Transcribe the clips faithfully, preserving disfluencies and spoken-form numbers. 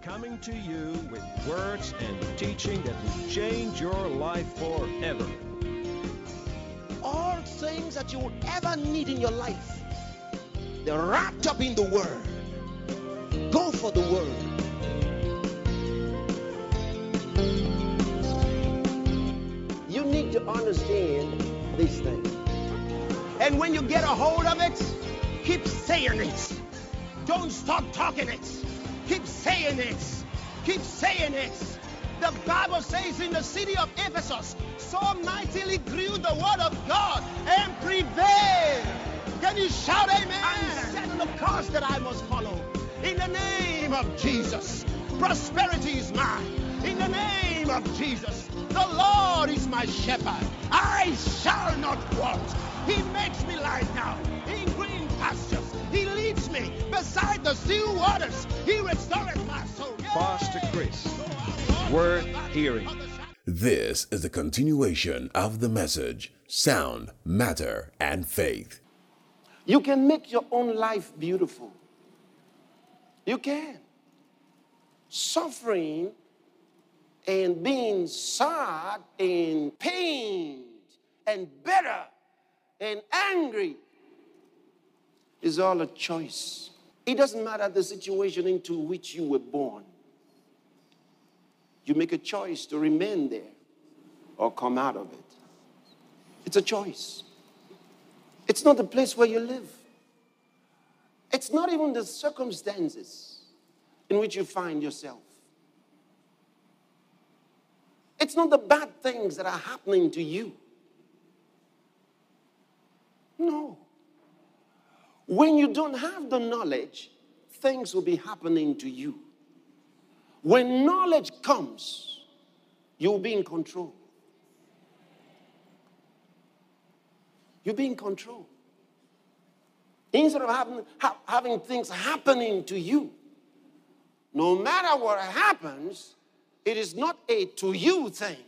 coming to you with words and teaching that will change your life forever. All things that you would ever need in your life, they're wrapped up in the Word. Go for the Word. You need to understand these things. And when you get a hold of it, keep saying it. Don't stop talking it. Keep saying it. Keep saying it. The Bible says in the city of Ephesus, so mightily grew the word of God and prevailed. Can you shout amen? I'm setting the course that I must follow. In the name of Jesus, prosperity is mine. In the name of Jesus, the Lord is my shepherd. I shall not want. He makes me lie down in green pastures. He leads me beside the still waters. He restores my soul. Pastor Chris, worth hearing. This is the continuation of the message, Sound, Matter, and Faith. You can make your own life beautiful. You can. Suffering and being sad and pained and bitter and angry is all a choice. It doesn't matter the situation into which you were born. You make a choice to remain there or come out of it. It's a choice. It's not the place where you live. It's not even the circumstances in which you find yourself. It's not the bad things that are happening to you. No. When you don't have the knowledge, things will be happening to you. When knowledge comes, you'll be in control. You'll be in control. Instead of having, ha- having things happening to you, no matter what happens, it is not a to you thing.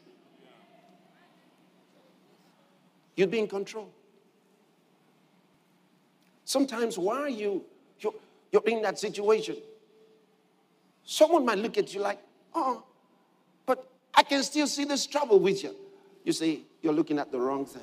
You'll be in control. Sometimes while you, you're, you're in that situation, someone might look at you like, oh, but I can still see this trouble with you. You say, you're looking at the wrong thing.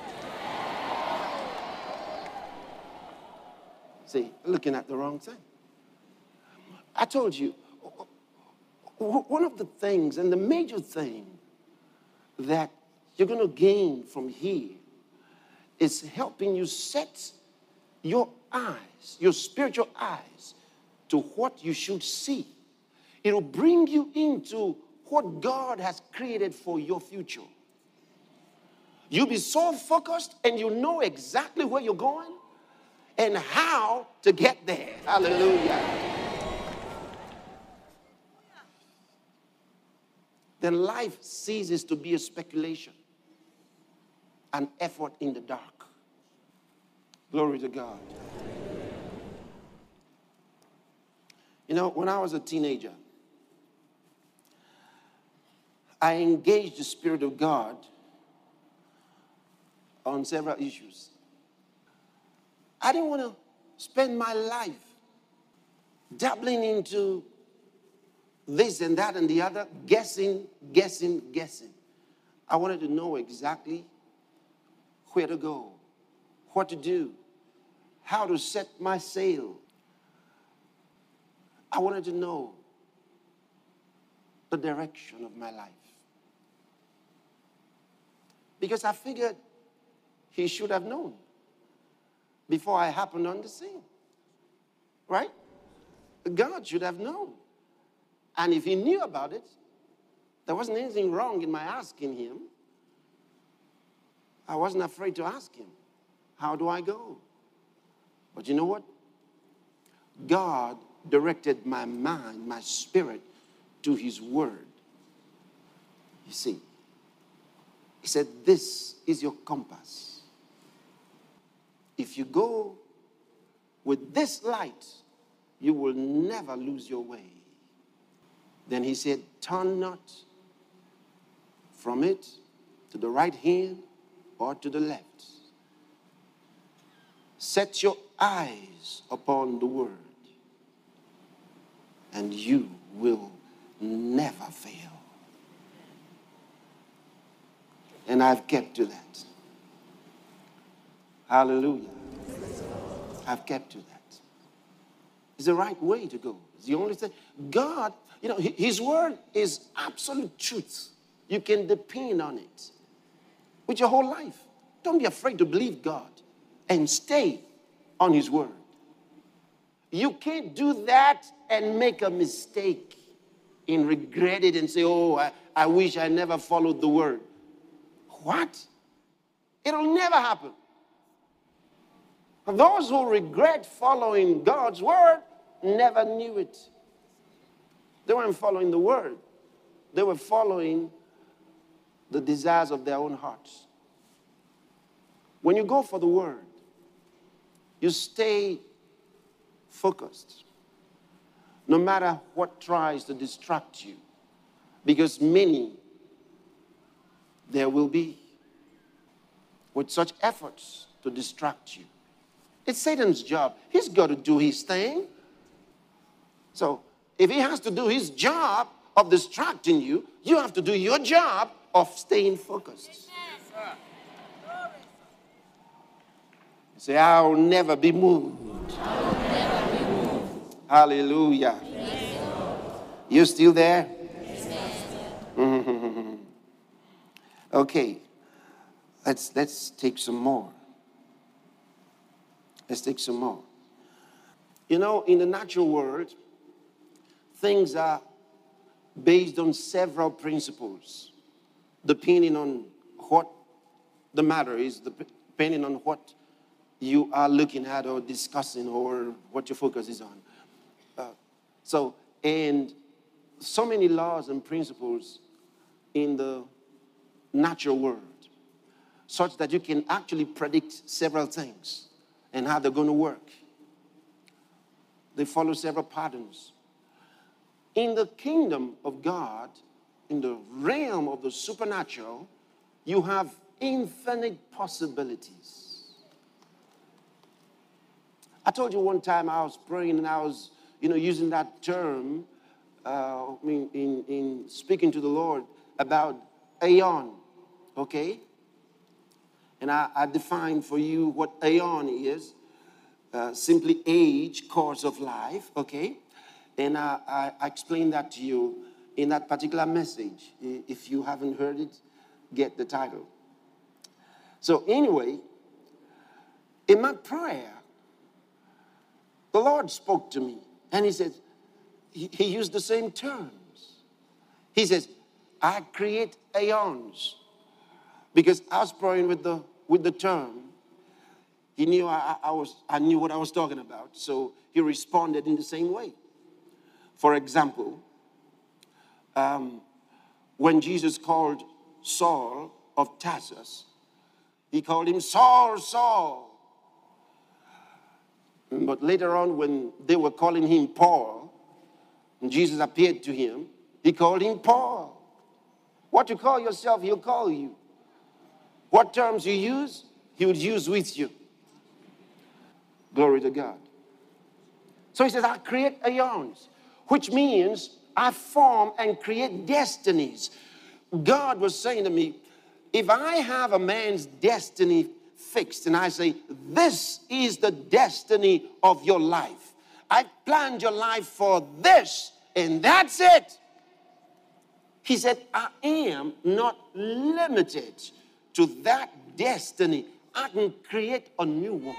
See, looking at the wrong thing. I told you, one of the things and the major thing that you're going to gain from here is helping you set your eyes, your spiritual eyes, to what you should see. It'll bring you into what God has created for your future. You'll be so focused and you know exactly where you're going and how to get there. Hallelujah. Then life ceases to be a speculation, an effort in the dark. Glory to God. You know, when I was a teenager, I engaged the Spirit of God on several issues. I didn't want to spend my life dabbling into this and that and the other, guessing, guessing, guessing. I wanted to know exactly where to go, what to do, how to set my sail. I wanted to know the direction of my life. Because I figured he should have known before I happened on the scene. Right? God should have known. And if he knew about it, there wasn't anything wrong in my asking him. I wasn't afraid to ask him, how do I go? But you know what? God directed my mind, my spirit, to his word. You see, he said, this is your compass. If you go with this light, you will never lose your way. Then he said, turn not from it to the right hand or to the left. Set your eyes upon the word, and you will never fail. And I've kept to that. Hallelujah. I've kept to that. It's the right way to go. It's the only thing. God, you know, his word is absolute truth. You can depend on it with your whole life. Don't be afraid to believe God and stay on his word. You can't do that and make a mistake and regret it and say, oh, I, I wish I never followed the word. What? It'll never happen. Those who regret following God's word never knew it. They weren't following the word. They were following the desires of their own hearts. When you go for the word, you stay focused, no matter what tries to distract you, because many there will be with such efforts to distract you. It's Satan's job. He's got to do his thing. So if he has to do his job of distracting you, you have to do your job of staying focused. Say, I'll never be moved. I will never be moved. Hallelujah. Yes, you still there? Yes, mm-hmm. Okay. Let's let's take some more. Let's take some more. You know, in the natural world, things are based on several principles, depending on what the matter is, depending on what you are looking at or discussing or what your focus is on. Uh, so, and so many laws and principles in the natural world, such that you can actually predict several things and how they're going to work. They follow several patterns. In the kingdom of God, in the realm of the supernatural, you have infinite possibilities. I told you one time I was praying and I was, you know, using that term uh, in, in, in speaking to the Lord about aeon, okay? And I, I defined for you what aeon is, uh, simply age, course of life, okay? And I, I, I explained that to you in that particular message. If you haven't heard it, get the title. So anyway, in my prayer, the Lord spoke to me, and he said, he, he used the same terms. He says, I create aeons. Because I was praying with the with the term. He knew I, I was I knew what I was talking about, so he responded in the same way. For example, um, when Jesus called Saul of Tarsus, he called him Saul, Saul. But later on, when they were calling him Paul, and Jesus appeared to him, he called him Paul. What you call yourself, he'll call you. What terms you use, he would use with you. Glory to God. So he says, I create aeons, which means I form and create destinies. God was saying to me, if I have a man's destiny fixed and I say, this is the destiny of your life. I planned your life for this, and that's it. He said, I am not limited to that destiny. I can create a new one.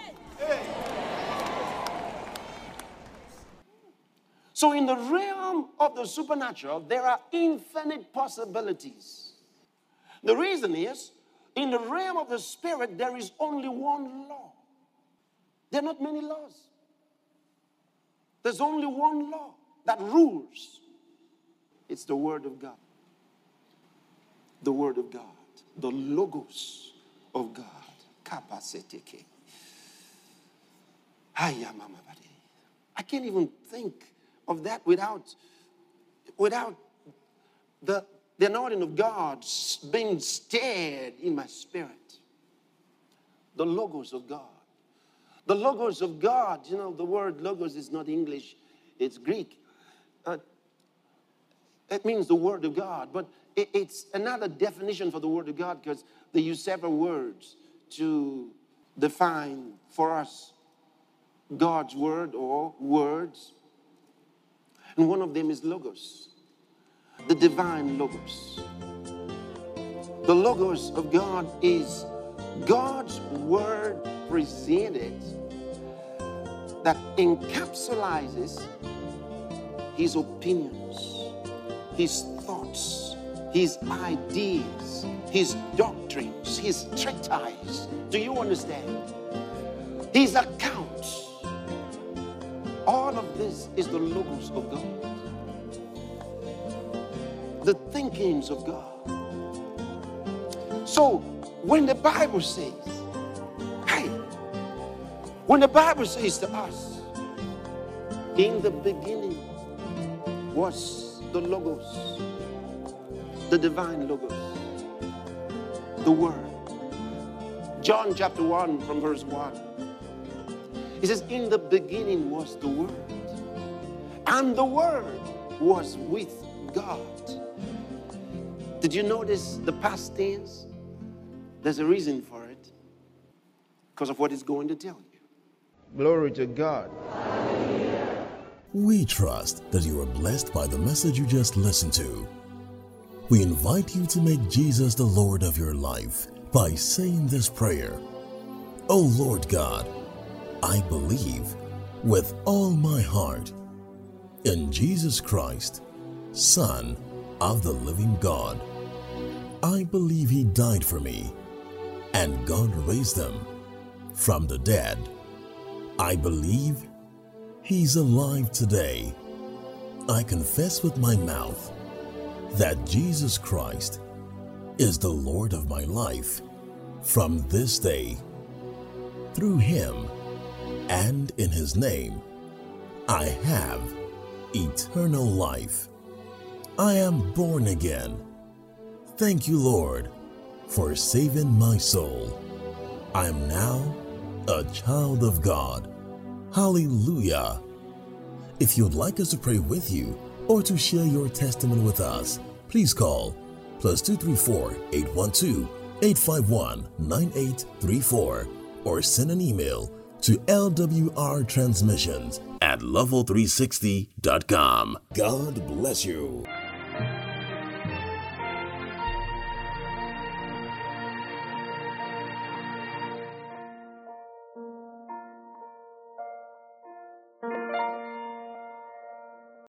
So in the realm of the supernatural, there are infinite possibilities. The reason is, in the realm of the spirit, there is only one law. There are not many laws. There's only one law that rules. It's the Word of God. The Word of God. The Logos of God. Kapasiteke. I can't even think of that without, without the, the anointing of God being stirred in my spirit. The Logos of God. The Logos of God, you know, the word Logos is not English, it's Greek. Uh, It means the Word of God. But it, it's another definition for the Word of God because they use several words to define for us God's Word or words. And one of them is Logos, the divine Logos. The Logos of God is God's Word presented that encapsulates His opinions, His thoughts, His ideas, His doctrines, His treatise. Do you understand? His accounts. All of this is the Logos of God. The thinkings of God. So when the Bible says, hey, when the Bible says to us, in the beginning was the Logos, the divine Logos, the Word. John chapter one from verse one. He says, in the beginning was the Word, and the Word was with God. Did you notice the past tense? There's a reason for it, because of what it's going to tell you. Glory to God. We trust that you are blessed by the message you just listened to. We invite you to make Jesus the Lord of your life by saying this prayer. Oh Lord God, I believe with all my heart in Jesus Christ, Son of the living God. I believe He died for me and God raised Him from the dead. I believe He's alive today. I confess with my mouth that Jesus Christ is the Lord of my life from this day. Through Him and in His name, I have eternal life. I am born again. Thank you, Lord, for saving my soul. I am now a child of God. Hallelujah. If you'd like us to pray with you or to share your testimony with us, please call plus two three four, eight one two, eight five one, nine eight three four or send an email to L W R transmissions at level three sixty dot com. God bless you.